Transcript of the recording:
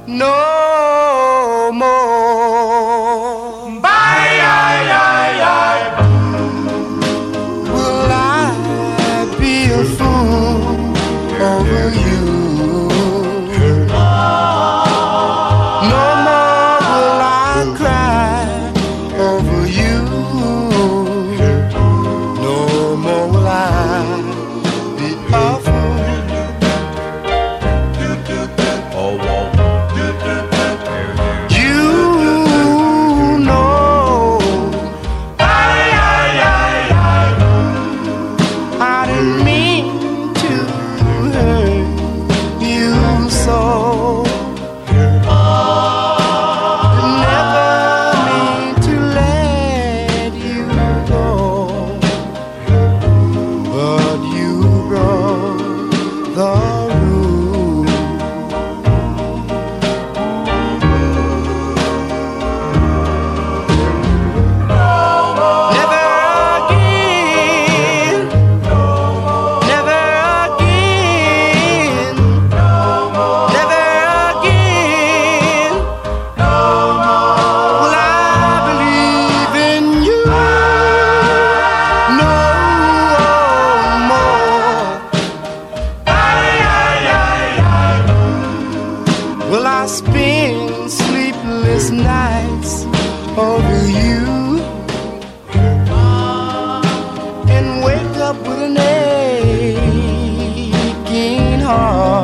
no more. Bye, I, Will I be a fool over you? No more will I cry over you. No more will I be a fool. You know I didn't mean to hurt you so. Never mean to let you go. But you broke the rule. Never again. Never again. Never again. Will I believe in you no more? Will I spend sleepless nights over you and wake up with an aching heart?